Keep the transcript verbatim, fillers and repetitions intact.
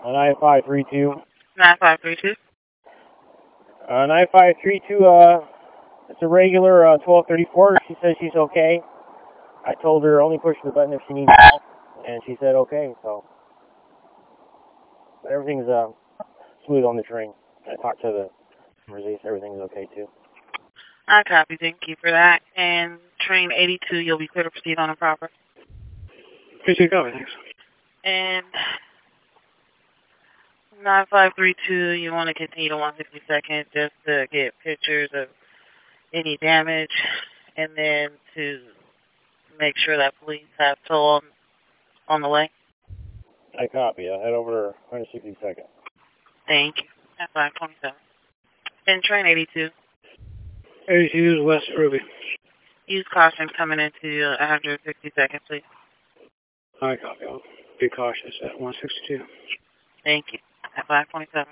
Uh, nine five three two. nine five three two. Uh, nine five three two, uh, it's a regular uh, twelve thirty-four. She says she's okay. I told her only push the button if she needs help, and she said okay, so. But everything's uh, smooth on the train. I talked to the Mercedes, everything's okay too. I copy. Thank you for that. And train eighty-two, you'll be clear to proceed on improper. Appreciate copy, thanks. And nine five three two, you want to continue to one sixty seconds just to get pictures of any damage, and then to make sure that police have tow on, on the way. I copy. I'll head over one sixty seconds. Thank you. At five twenty-seven. And train eighty-two. eighty-two is West Ruby. Use caution coming into one hundred sixty seconds, please. I copy. I'll be cautious at one sixty-two. Thank you. At five twenty-seven.